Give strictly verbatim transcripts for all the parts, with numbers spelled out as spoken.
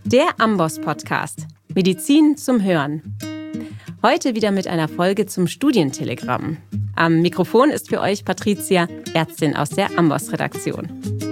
Der Amboss-Podcast. Medizin zum Hören. Heute wieder mit einer Folge zum Studientelegramm. Am Mikrofon ist für euch Patricia, Ärztin aus der Amboss-Redaktion.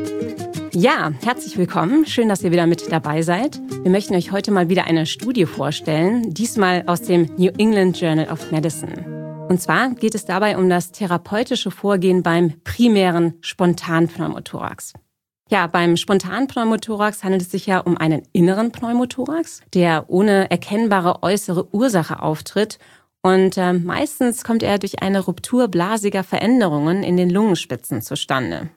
Ja, herzlich willkommen. Schön, dass ihr wieder mit dabei seid. Wir möchten euch heute mal wieder eine Studie vorstellen, diesmal aus dem New England Journal of Medicine. Und zwar geht es dabei um das therapeutische Vorgehen beim primären Spontanpneumothorax. Ja, beim Spontanpneumothorax handelt es sich ja um einen inneren Pneumothorax, der ohne erkennbare äußere Ursache auftritt. Und äh, meistens kommt er durch eine Ruptur blasiger Veränderungen in den Lungenspitzen zustande.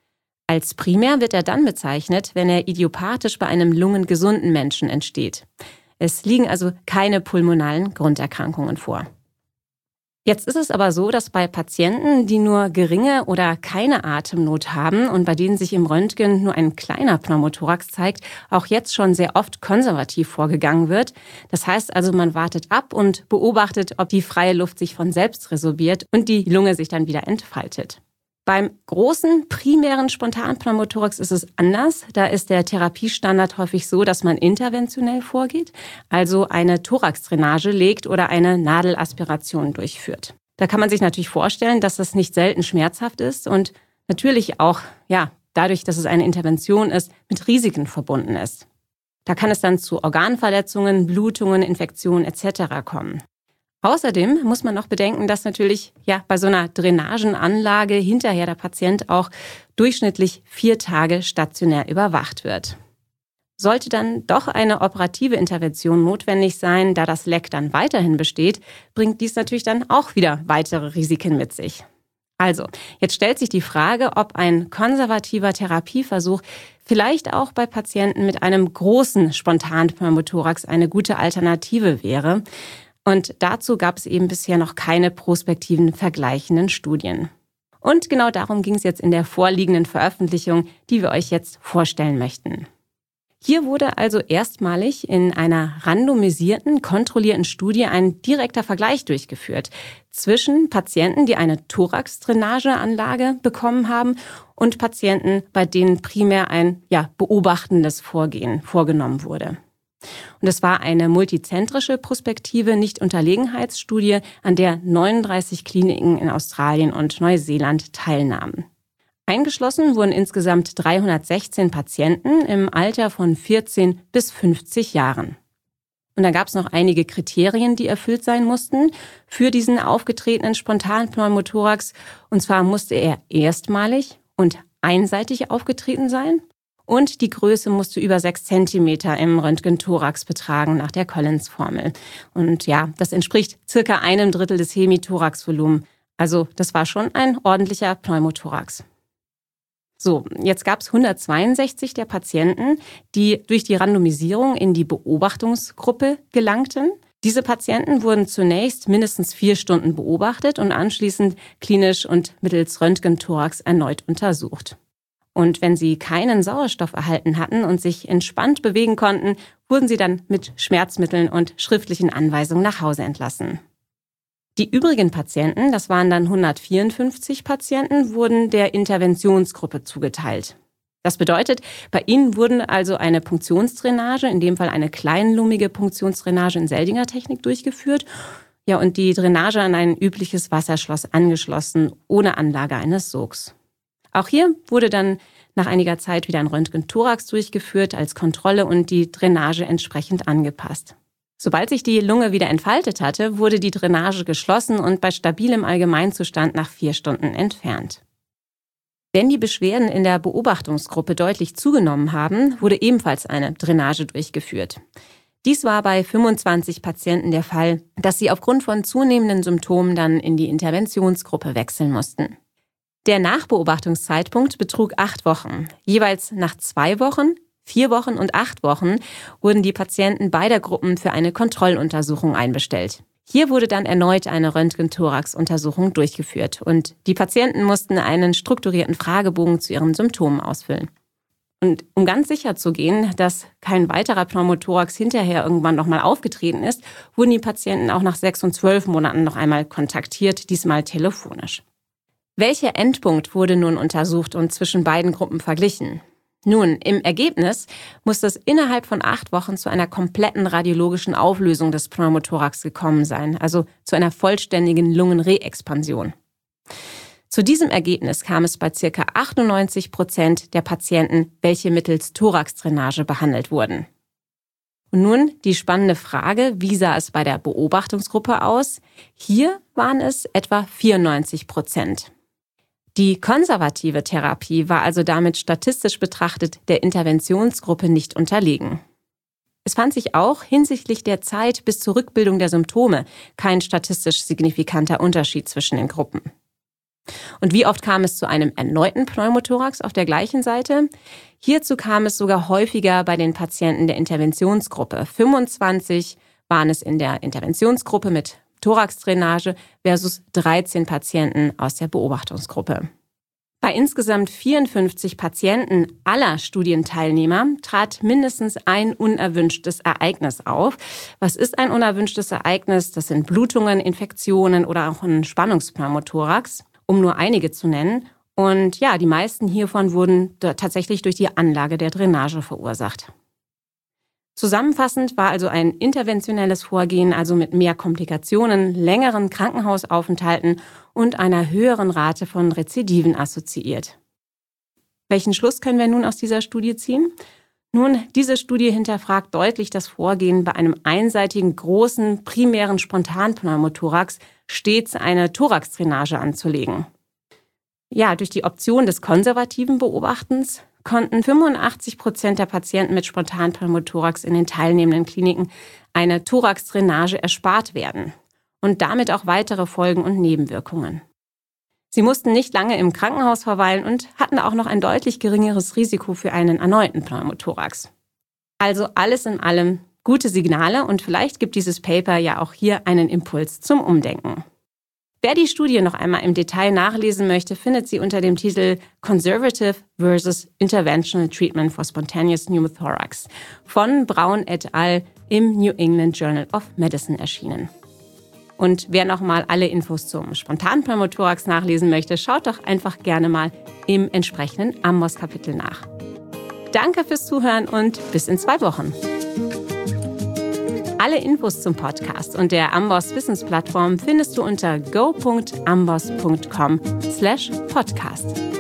Als primär wird er dann bezeichnet, wenn er idiopathisch bei einem lungengesunden Menschen entsteht. Es liegen also keine pulmonalen Grunderkrankungen vor. Jetzt ist es aber so, dass bei Patienten, die nur geringe oder keine Atemnot haben und bei denen sich im Röntgen nur ein kleiner Pneumothorax zeigt, auch jetzt schon sehr oft konservativ vorgegangen wird. Das heißt also, man wartet ab und beobachtet, ob die freie Luft sich von selbst resorbiert und die Lunge sich dann wieder entfaltet. Beim großen primären Spontanpneumothorax ist es anders. Da ist der Therapiestandard häufig so, dass man interventionell vorgeht, also eine Thoraxdrainage legt oder eine Nadelaspiration durchführt. Da kann man sich natürlich vorstellen, dass das nicht selten schmerzhaft ist und natürlich auch, ja, dadurch, dass es eine Intervention ist, mit Risiken verbunden ist. Da kann es dann zu Organverletzungen, Blutungen, Infektionen et cetera kommen. Außerdem muss man noch bedenken, dass natürlich ja bei so einer Drainagenanlage hinterher der Patient auch durchschnittlich vier Tage stationär überwacht wird. Sollte dann doch eine operative Intervention notwendig sein, da das Leck dann weiterhin besteht, bringt dies natürlich dann auch wieder weitere Risiken mit sich. Also, jetzt stellt sich die Frage, ob ein konservativer Therapieversuch vielleicht auch bei Patienten mit einem großen Spontanpneumothorax eine gute Alternative wäre. Und dazu gab es eben bisher noch keine prospektiven vergleichenden Studien. Und genau darum ging es jetzt in der vorliegenden Veröffentlichung, die wir euch jetzt vorstellen möchten. Hier wurde also erstmalig in einer randomisierten, kontrollierten Studie ein direkter Vergleich durchgeführt zwischen Patienten, die eine Thoraxdrainageanlage bekommen haben, und Patienten, bei denen primär ein ja, beobachtendes Vorgehen vorgenommen wurde. Und es war eine multizentrische prospektive Nichtunterlegenheitsstudie, an der neununddreißig Kliniken in Australien und Neuseeland teilnahmen. Eingeschlossen wurden insgesamt dreihundertsechzehn Patienten im Alter von vierzehn bis fünfzig Jahren. Und da gab es noch einige Kriterien, die erfüllt sein mussten für diesen aufgetretenen Spontanpneumothorax. Und zwar musste er erstmalig und einseitig aufgetreten sein. Und die Größe musste über sechs Zentimeter im Röntgenthorax betragen nach der Collins-Formel. Und ja, das entspricht circa einem Drittel des Hemithoraxvolumens. Also das war schon ein ordentlicher Pneumothorax. So, jetzt gab es hundertzweiundsechzig der Patienten, die durch die Randomisierung in die Beobachtungsgruppe gelangten. Diese Patienten wurden zunächst mindestens vier Stunden beobachtet und anschließend klinisch und mittels Röntgenthorax erneut untersucht. Und wenn sie keinen Sauerstoff erhalten hatten und sich entspannt bewegen konnten, wurden sie dann mit Schmerzmitteln und schriftlichen Anweisungen nach Hause entlassen. Die übrigen Patienten, das waren dann hundertvierundfünfzig Patienten, wurden der Interventionsgruppe zugeteilt. Das bedeutet, bei ihnen wurden also eine Punktionsdrainage, in dem Fall eine kleinlumige Punktionsdrainage in Seldinger Technik durchgeführt, ja, und die Drainage an ein übliches Wasserschloss angeschlossen, ohne Anlage eines Sogs. Auch hier wurde dann nach einiger Zeit wieder ein Röntgenthorax durchgeführt als Kontrolle und die Drainage entsprechend angepasst. Sobald sich die Lunge wieder entfaltet hatte, wurde die Drainage geschlossen und bei stabilem Allgemeinzustand nach vier Stunden entfernt. Wenn die Beschwerden in der Beobachtungsgruppe deutlich zugenommen haben, wurde ebenfalls eine Drainage durchgeführt. Dies war bei fünfundzwanzig Patienten der Fall, dass sie aufgrund von zunehmenden Symptomen dann in die Interventionsgruppe wechseln mussten. Der Nachbeobachtungszeitpunkt betrug acht Wochen. Jeweils nach zwei Wochen, vier Wochen und acht Wochen wurden die Patienten beider Gruppen für eine Kontrolluntersuchung einbestellt. Hier wurde dann erneut eine Röntgenthorax-Untersuchung durchgeführt und die Patienten mussten einen strukturierten Fragebogen zu ihren Symptomen ausfüllen. Und um ganz sicher zu gehen, dass kein weiterer Pneumothorax hinterher irgendwann nochmal aufgetreten ist, wurden die Patienten auch nach sechs und zwölf Monaten noch einmal kontaktiert, diesmal telefonisch. Welcher Endpunkt wurde nun untersucht und zwischen beiden Gruppen verglichen? Nun, im Ergebnis muss es innerhalb von acht Wochen zu einer kompletten radiologischen Auflösung des Pneumothorax gekommen sein, also zu einer vollständigen Lungenreexpansion. Zu diesem Ergebnis kam es bei ca. achtundneunzig Prozent der Patienten, welche mittels Thoraxdrainage behandelt wurden. Und nun die spannende Frage, wie sah es bei der Beobachtungsgruppe aus? Hier waren es etwa vierundneunzig Prozent. Die konservative Therapie war also damit statistisch betrachtet der Interventionsgruppe nicht unterlegen. Es fand sich auch hinsichtlich der Zeit bis zur Rückbildung der Symptome kein statistisch signifikanter Unterschied zwischen den Gruppen. Und wie oft kam es zu einem erneuten Pneumothorax auf der gleichen Seite? Hierzu kam es sogar häufiger bei den Patienten der Interventionsgruppe. fünfundzwanzig waren es in der Interventionsgruppe mit Thoraxdrainage versus dreizehn Patienten aus der Beobachtungsgruppe. Bei insgesamt vierundfünfzig Patienten aller Studienteilnehmer trat mindestens ein unerwünschtes Ereignis auf. Was ist ein unerwünschtes Ereignis? Das sind Blutungen, Infektionen oder auch ein Spannungspneumothorax, um nur einige zu nennen. Und ja, die meisten hiervon wurden tatsächlich durch die Anlage der Drainage verursacht. Zusammenfassend war also ein interventionelles Vorgehen, also mit mehr Komplikationen, längeren Krankenhausaufenthalten und einer höheren Rate von Rezidiven assoziiert. Welchen Schluss können wir nun aus dieser Studie ziehen? Nun, diese Studie hinterfragt deutlich das Vorgehen, bei einem einseitigen, großen, primären Spontanpneumothorax stets eine Thoraxdrainage anzulegen. Ja, durch die Option des konservativen Beobachtens konnten fünfundachtzig Prozent der Patienten mit Spontanpneumothorax in den teilnehmenden Kliniken eine Thoraxdrainage erspart werden und damit auch weitere Folgen und Nebenwirkungen. Sie mussten nicht lange im Krankenhaus verweilen und hatten auch noch ein deutlich geringeres Risiko für einen erneuten Pneumothorax. Also alles in allem gute Signale und vielleicht gibt dieses Paper ja auch hier einen Impuls zum Umdenken. Wer die Studie noch einmal im Detail nachlesen möchte, findet sie unter dem Titel Conservative versus Interventional Treatment for Spontaneous Pneumothorax von Braun et al. Im New England Journal of Medicine erschienen. Und wer noch mal alle Infos zum Spontanpneumothorax nachlesen möchte, schaut doch einfach gerne mal im entsprechenden Amboss-Kapitel nach. Danke fürs Zuhören und bis in zwei Wochen. Alle Infos zum Podcast und der Amboss Wissensplattform findest du unter go punkt amboss punkt com slash podcast.